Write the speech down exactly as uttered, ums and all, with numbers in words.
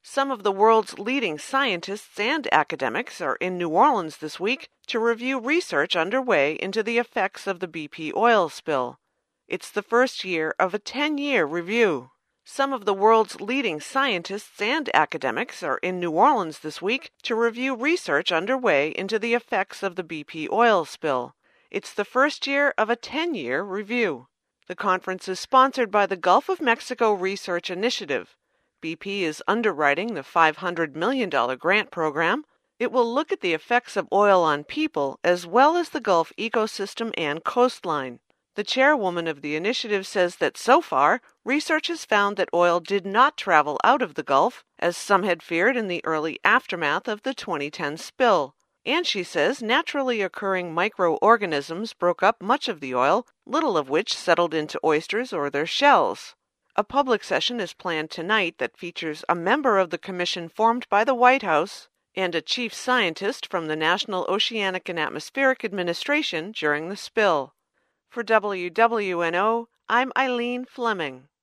Some of the world's leading scientists and academics are in New Orleans this week to review research underway into the effects of the B P oil spill. It's the first year of a ten-year review. Some of the world's leading scientists and academics are in New Orleans this week to review research underway into the effects of the B P oil spill. It's the first year of a ten-year review. The conference is sponsored by the Gulf of Mexico Research Initiative. B P is underwriting the five hundred million dollars grant program. It will look at the effects of oil on people as well as the Gulf ecosystem and coastline. The chairwoman of the initiative says that so far, research has found that oil did not travel out of the Gulf, as some had feared in the early aftermath of the twenty ten spill. And she says naturally occurring microorganisms broke up much of the oil, little of which settled into oysters or their shells. A public session is planned tonight that features a member of the commission formed by the White House and a chief scientist from the National Oceanic and Atmospheric Administration during the spill. For W W N O, I'm Eileen Fleming.